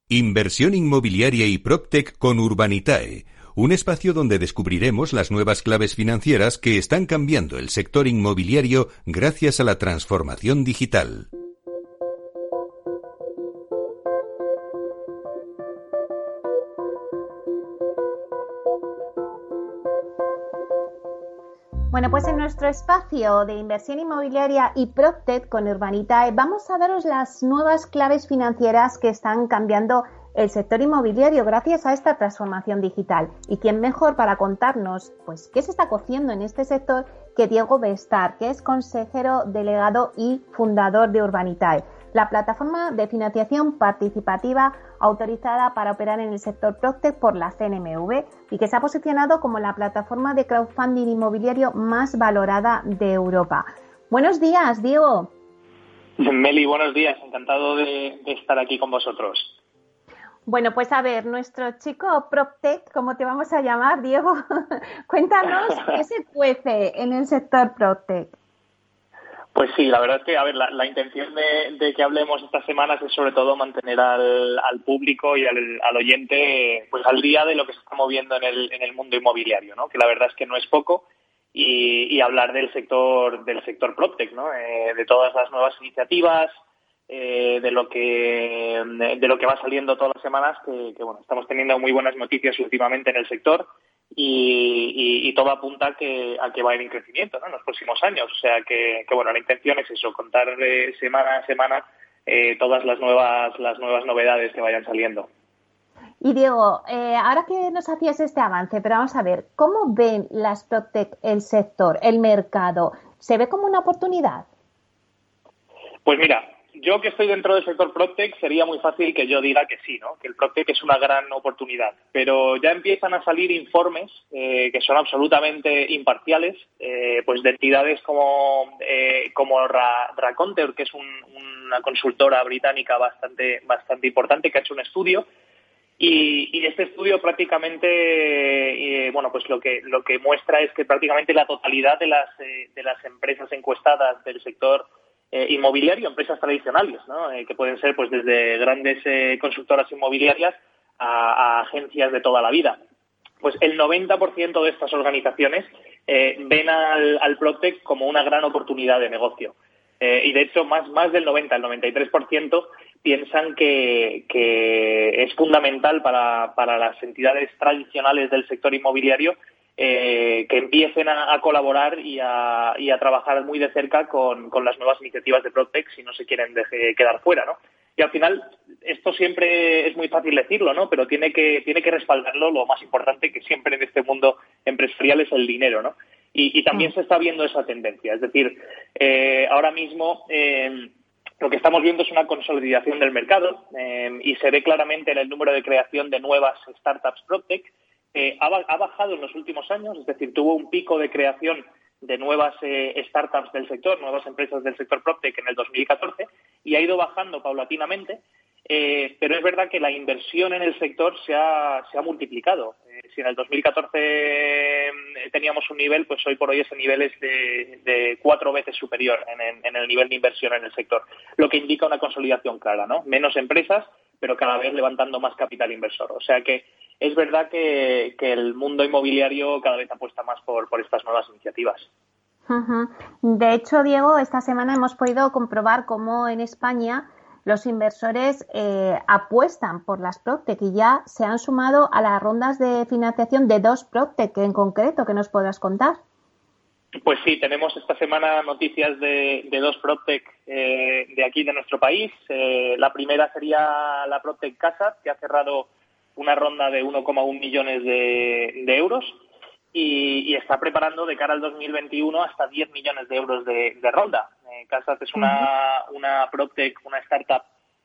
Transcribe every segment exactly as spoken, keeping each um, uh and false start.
Inversión inmobiliaria y PropTech con Urbanitae, un espacio donde descubriremos las nuevas claves financieras que están cambiando el sector inmobiliario gracias a la transformación digital. Bueno, pues en nuestro espacio de inversión inmobiliaria y PropTech con Urbanitae vamos a daros las nuevas claves financieras que están cambiando el sector inmobiliario gracias a esta transformación digital. ¿Y quién mejor para contarnos pues qué se está cociendo en este sector que Diego Bestar, que es consejero delegado y fundador de Urbanitae, la plataforma de financiación participativa autorizada para operar en el sector PropTech por la C N M V y que se ha posicionado como la plataforma de crowdfunding inmobiliario más valorada de Europa? Buenos días, Diego. Meli, buenos días. Encantado de, de estar aquí con vosotros. Bueno, pues a ver, nuestro chico PropTech, ¿cómo te vamos a llamar, Diego? Cuéntanos qué se cuece en el sector PropTech. Pues sí, la verdad es que, a ver, la, la intención de, de que hablemos estas semanas es sobre todo mantener al, al público y al, al oyente pues al día de lo que se está moviendo en el, en el mundo inmobiliario, ¿no? Que la verdad es que no es poco, y, y hablar del sector del sector PropTech, ¿no? Eh, de todas las nuevas iniciativas, eh, de lo que de lo que va saliendo todas las semanas, que, que bueno, estamos teniendo muy buenas noticias últimamente en el sector. Y, y, y todo apunta a que, a que va a ir en crecimiento, ¿no? En los próximos años. O sea que, que bueno, la intención es eso, contar eh, semana a semana eh, todas las nuevas las nuevas novedades que vayan saliendo. Y Diego, eh, ahora que nos hacías este avance, pero vamos a ver, ¿cómo ven las PropTech el sector, el mercado? ¿Se ve como una oportunidad? Pues mira, yo que estoy dentro del sector PropTech sería muy fácil que yo diga que sí, ¿no? Que el PropTech es una gran oportunidad. Pero ya empiezan a salir informes eh, que son absolutamente imparciales, eh, pues de entidades como eh, como Ra- Raconter, que es un, una consultora británica bastante bastante importante, que ha hecho un estudio. Y, y este estudio prácticamente, eh, bueno, pues lo que lo que muestra es que prácticamente la totalidad de las eh, de las empresas encuestadas del sector eh, inmobiliario, empresas tradicionales, ¿no? Eh, que pueden ser pues desde grandes eh, consultoras inmobiliarias a, a agencias de toda la vida. Pues el noventa por ciento de estas organizaciones eh, ven al, al PropTech como una gran oportunidad de negocio. Eh, y de hecho, más, más del noventa, el noventa y tres por ciento piensan que, que es fundamental para, para las entidades tradicionales del sector inmobiliario eh, que empiecen a, a colaborar y a, y a trabajar muy de cerca con, con las nuevas iniciativas de PropTech si no se quieren deje, quedar fuera, ¿no? Y al final, esto siempre es muy fácil decirlo, ¿no? Pero tiene que, tiene que respaldarlo lo más importante, que siempre en este mundo empresarial es el dinero, ¿no? Y, y también se está viendo esa tendencia. Es decir, eh, ahora mismo eh, lo que estamos viendo es una consolidación del mercado eh, y se ve claramente en el número de creación de nuevas startups PropTech. Eh, ha, ha bajado en los últimos años, es decir, tuvo un pico de creación de nuevas eh, startups del sector, nuevas empresas del sector PropTech en el dos mil catorce y ha ido bajando paulatinamente. Eh, pero es verdad que la inversión en el sector se ha, se ha multiplicado. Eh, si en el dos mil catorce eh, teníamos un nivel, pues hoy por hoy ese nivel es de, de cuatro veces superior en, en, en el nivel de inversión en el sector, lo que indica una consolidación clara, ¿no? Menos empresas, pero cada vez levantando más capital inversor. O sea que es verdad que, que el mundo inmobiliario cada vez apuesta más por, por estas nuevas iniciativas. Uh-huh. De hecho, Diego, esta semana hemos podido comprobar cómo en España los inversores eh, apuestan por las PropTech y ya se han sumado a las rondas de financiación de dos PropTech en concreto, que nos podrás contar. Pues sí, tenemos esta semana noticias de, de dos PropTech eh, de aquí, de nuestro país. Eh, la primera sería la PropTech Casa, que ha cerrado una ronda de uno coma uno millones de, de euros y, y está preparando de cara al dos mil veintiuno hasta diez millones de euros de, de ronda. Eh, Casas es una, una PropTech, una startup,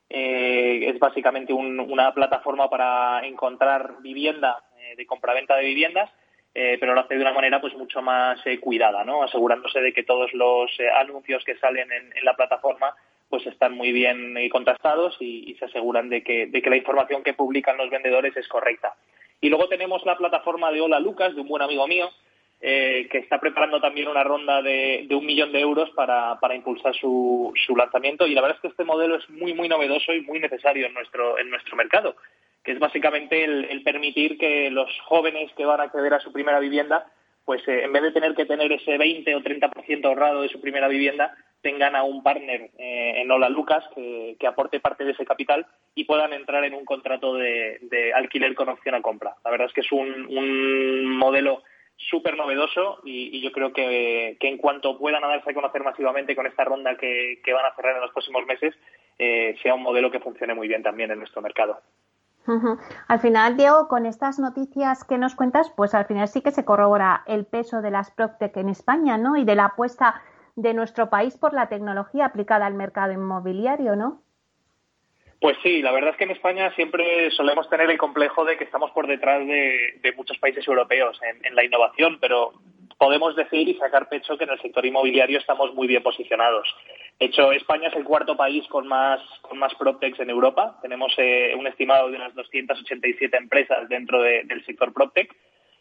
eh, es básicamente un, una plataforma para encontrar vivienda, eh, de compraventa de viviendas, eh, pero lo hace de una manera pues mucho más eh, cuidada, ¿no? Asegurándose de que todos los eh, anuncios que salen en, en la plataforma pues están muy bien eh, contrastados y, y se aseguran de que, de que la información que publican los vendedores es correcta. Y luego tenemos la plataforma de Hola Lucas, de un buen amigo mío, eh, que está preparando también una ronda de, de un millón de euros para, para impulsar su, su lanzamiento. Y la verdad es que este modelo es muy, muy novedoso y muy necesario en nuestro, en nuestro mercado, que es básicamente el, el permitir que los jóvenes que van a acceder a su primera vivienda, pues eh, en vez de tener que tener ese veinte o treinta por ciento ahorrado de su primera vivienda, tengan a un partner eh, en Hola Lucas que, que aporte parte de ese capital y puedan entrar en un contrato de, de alquiler con opción a compra. La verdad es que es un, un modelo súper novedoso y, y yo creo que, que en cuanto puedan darse a conocer masivamente con esta ronda que, que van a cerrar en los próximos meses, eh, sea un modelo que funcione muy bien también en nuestro mercado. Uh-huh. Al final, Diego, con estas noticias que nos cuentas, pues al final sí que se corrobora el peso de las PropTech en España, ¿no? Y de la apuesta de nuestro país por la tecnología aplicada al mercado inmobiliario, ¿no? Pues sí, la verdad es que en España siempre solemos tener el complejo de que estamos por detrás de, de muchos países europeos en, en la innovación, pero podemos decir y sacar pecho que en el sector inmobiliario estamos muy bien posicionados. De hecho, España es el cuarto país con más con más PropTechs en Europa. Tenemos eh, un estimado de unas doscientas ochenta y siete empresas dentro de, del sector PropTech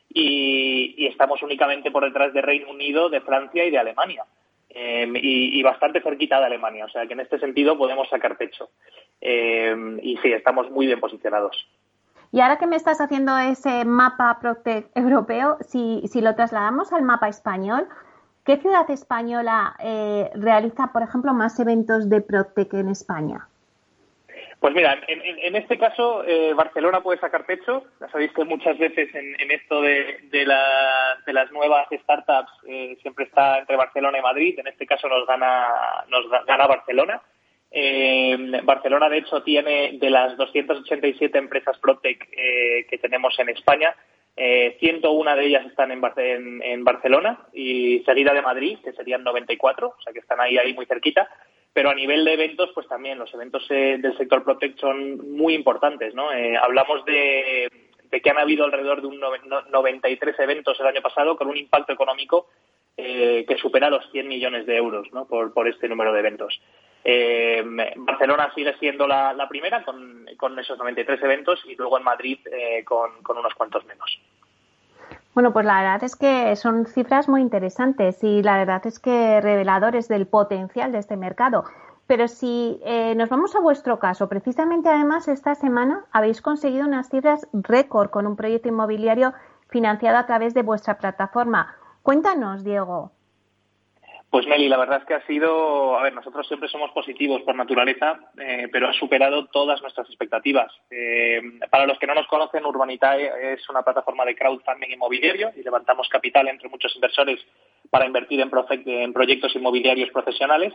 y, y estamos únicamente por detrás de Reino Unido, de Francia y de Alemania. Eh, y, y bastante cerquita de Alemania, o sea que en este sentido podemos sacar pecho. Eh, y sí, estamos muy bien posicionados. Y ahora que me estás haciendo ese mapa PropTech europeo, si, si lo trasladamos al mapa español, ¿qué ciudad española eh, realiza, por ejemplo, más eventos de PropTech en España? Pues mira, en, en, en este caso eh, Barcelona puede sacar pecho. Ya sabéis que muchas veces en, en esto de, de, la, de las nuevas startups eh, siempre está entre Barcelona y Madrid. En este caso nos gana, nos gana Barcelona. Eh, Barcelona, de hecho, tiene de las doscientas ochenta y siete empresas PropTech eh, que tenemos en España, eh, ciento uno de ellas están en, en, en Barcelona y seguida de Madrid, que serían noventa y cuatro, o sea que están ahí, ahí muy cerquita. Pero a nivel de eventos, pues también los eventos eh, del sector PropTech son muy importantes, ¿no? Eh, hablamos de, de que han habido alrededor de un noventa y tres eventos el año pasado con un impacto económico eh, que supera los cien millones de euros, ¿no? Por, por este número de eventos. Eh, Barcelona sigue siendo la, la primera con, con esos noventa y tres eventos y luego en Madrid eh, con, con unos cuantos menos. Bueno, pues la verdad es que son cifras muy interesantes y la verdad es que reveladores del potencial de este mercado. Pero si eh, nos vamos a vuestro caso, precisamente además esta semana habéis conseguido unas cifras récord con un proyecto inmobiliario financiado a través de vuestra plataforma. Cuéntanos, Diego. Pues Meli, la verdad es que ha sido, a ver, nosotros siempre somos positivos por naturaleza, eh, pero ha superado todas nuestras expectativas. Eh, para los que no nos conocen, Urbanitae es una plataforma de crowdfunding inmobiliario y levantamos capital entre muchos inversores para invertir en, profe- en proyectos inmobiliarios profesionales.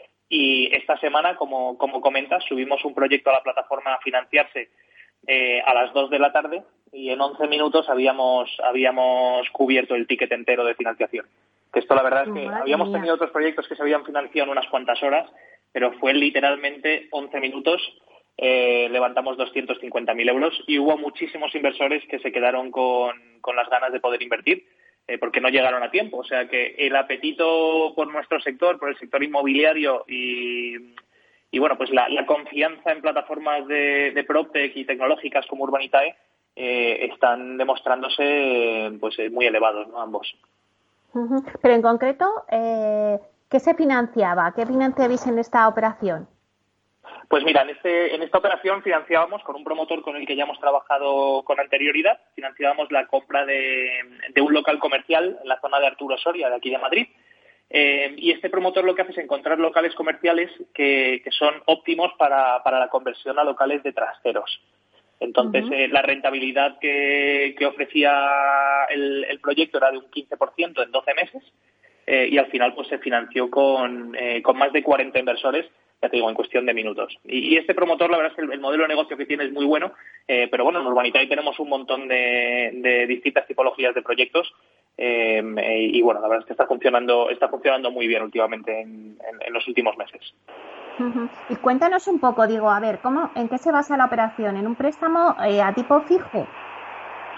Y esta semana, como, como comentas, subimos un proyecto a la plataforma a financiarse eh, a las dos de la tarde y en once minutos habíamos, habíamos cubierto el ticket entero de financiación. Que esto la verdad es que Madre habíamos mía. tenido otros proyectos que se habían financiado en unas cuantas horas, pero fue literalmente once minutos, eh, levantamos doscientos cincuenta mil euros y hubo muchísimos inversores que se quedaron con, con las ganas de poder invertir eh, porque no llegaron a tiempo. O sea que el apetito por nuestro sector, por el sector inmobiliario y, y bueno, pues la, la confianza en plataformas de, de PropTech y tecnológicas como Urbanitae eh, están demostrándose pues muy elevados, ¿no? Ambos. Pero en concreto, eh, ¿qué se financiaba? ¿Qué financiabais en esta operación? Pues mira, en, este, en esta operación financiábamos con un promotor con el que ya hemos trabajado con anterioridad, financiábamos la compra de, de un local comercial en la zona de Arturo Soria, de aquí de Madrid. Eh, y este promotor lo que hace es encontrar locales comerciales que, que son óptimos para, para la conversión a locales de trasteros. Entonces, uh-huh. eh, la rentabilidad que, que ofrecía el, el proyecto era de un quince por ciento en doce meses eh, y al final pues se financió con, eh, con más de cuarenta inversores, ya te digo, en cuestión de minutos. Y, y este promotor, la verdad es que el, el modelo de negocio que tiene es muy bueno, eh, pero bueno, en Urbanitae tenemos un montón de, de distintas tipologías de proyectos eh, y bueno, la verdad es que está funcionando, está funcionando muy bien últimamente en, en, en los últimos meses. Uh-huh. Y cuéntanos un poco, digo, a ver, ¿cómo, ¿en qué se basa la operación? ¿En un préstamo eh, a tipo fijo?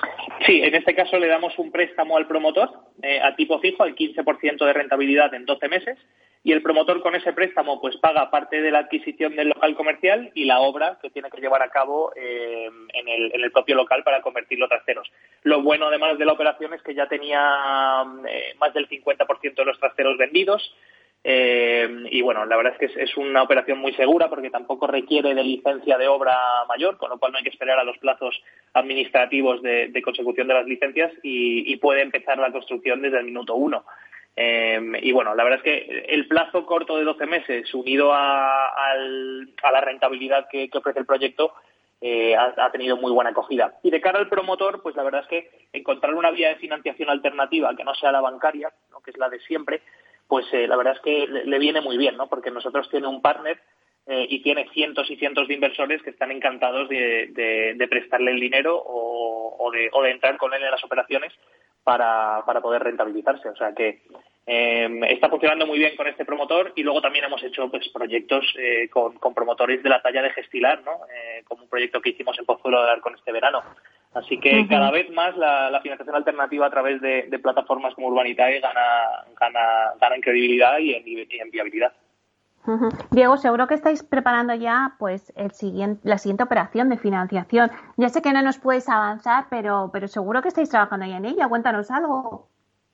Sí, en este caso le damos un préstamo al promotor eh, a tipo fijo, al quince por ciento de rentabilidad en doce meses, y el promotor con ese préstamo pues paga parte de la adquisición del local comercial y la obra que tiene que llevar a cabo eh, en, el, en el propio local para convertirlo a trasteros. Lo bueno además de la operación es que ya tenía eh, más del cincuenta por ciento de los trasteros vendidos. Eh, y bueno, la verdad es que es, es una operación muy segura porque tampoco requiere de licencia de obra mayor, con lo cual no hay que esperar a los plazos administrativos de, de consecución de las licencias y, y puede empezar la construcción desde el minuto uno. Eh, y bueno, la verdad es que el plazo corto de doce meses, unido a, al, a la rentabilidad que, que ofrece el proyecto, eh, ha, ha tenido muy buena acogida. Y de cara al promotor, pues la verdad es que encontrar una vía de financiación alternativa que no sea la bancaria, ¿no?, que es la de siempre, pues eh, la verdad es que le, le viene muy bien, ¿no? Porque nosotros tiene un partner eh, y tiene cientos y cientos de inversores que están encantados de, de, de prestarle el dinero o, o, de, o de entrar con él en las operaciones para, para poder rentabilizarse. O sea que eh, está funcionando muy bien con este promotor y luego también hemos hecho pues proyectos eh, con, con promotores de la talla de Gestilar, ¿no? Eh, como un proyecto que hicimos en Pozuelo de Alarcón este verano. Así que uh-huh. cada vez más la, la financiación alternativa a través de, de plataformas como Urbanitae gana, gana, gana en credibilidad y en, y en viabilidad. Uh-huh. Diego, seguro que estáis preparando ya pues el siguiente, la siguiente operación de financiación. Ya sé que no nos puedes avanzar, pero, pero seguro que estáis trabajando ya en ella. Cuéntanos algo.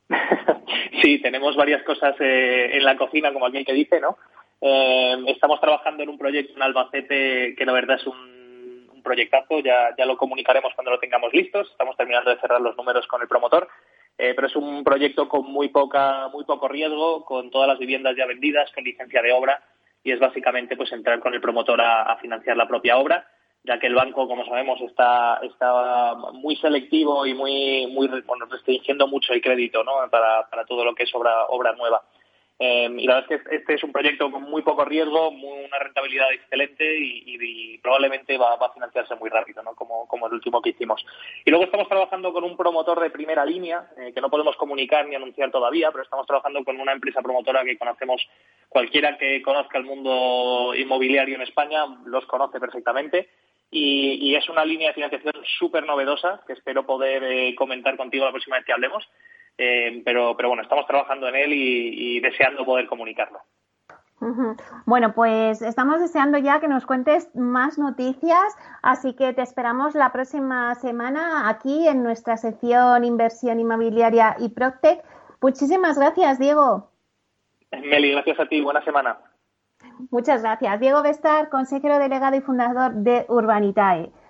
Sí, tenemos varias cosas eh, en la cocina, como alguien que dice, ¿no? Eh, estamos trabajando en un proyecto en Albacete que la verdad es un proyectazo, ya, ya lo comunicaremos cuando lo tengamos listos. Estamos terminando de cerrar los números con el promotor, eh, pero es un proyecto con muy poca, muy poco riesgo, con todas las viviendas ya vendidas, con licencia de obra, y es básicamente pues entrar con el promotor a, a financiar la propia obra, ya que el banco, como sabemos, está, está muy selectivo y muy, muy bueno, restringiendo mucho el crédito, ¿no?, para, para todo lo que es obra, obra nueva. Eh, y la verdad es que este es un proyecto con muy poco riesgo, muy, una rentabilidad excelente y, y, y probablemente va, va a financiarse muy rápido, ¿no?, como, como el último que hicimos. Y luego estamos trabajando con un promotor de primera línea, eh, que no podemos comunicar ni anunciar todavía, pero estamos trabajando con una empresa promotora que conocemos, cualquiera que conozca el mundo inmobiliario en España los conoce perfectamente. Y, y es una línea de financiación súper novedosa que espero poder eh, comentar contigo la próxima vez que hablemos. Eh, pero, pero bueno, estamos trabajando en él y, y deseando poder comunicarlo. Uh-huh. Bueno, pues estamos deseando ya que nos cuentes más noticias, así que te esperamos la próxima semana aquí en nuestra sección Inversión Inmobiliaria y PropTech. Muchísimas gracias, Diego. Meli, gracias a ti. Buena semana. Muchas gracias. Diego Bestar, consejero delegado y fundador de Urbanitae.